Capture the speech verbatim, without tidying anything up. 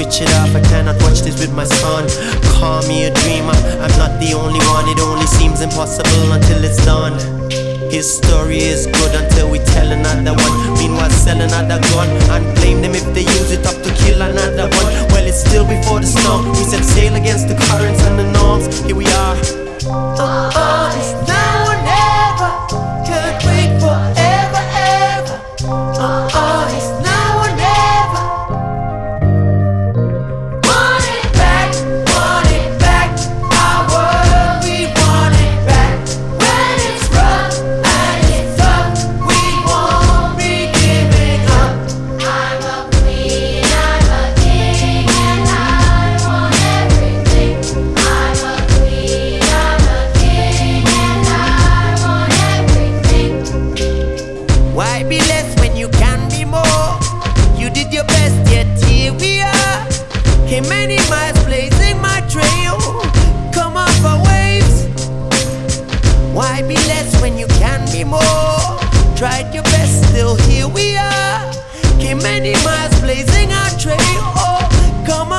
switch it off, I cannot watch this with my son. Call me a dreamer, I'm not the only one. It only seems impossible until it's done. His story is good until we tell another one. Meanwhile sell another gun and blame them if they use it up to kill another one. Well, it's still before the storm. We set sail against the currents and the norms. Here we are. Uh, uh, it's now or never. Can't wait forever, ever. Uh, uh, it's now or never. Want it back, want it back. Our world, we want it back. When it's rough and it's tough, we won't be giving up. I'm a queen, I'm a king, and I want everything. I'm a queen, I'm a king, and I want everything. Why be less when you can be more? You did your best, yet here we are. Came many miles blazing my trail. Come off our waves. Why be less when you can be more? Tried your best, still here we are. Came many miles blazing our trail. Oh, come on.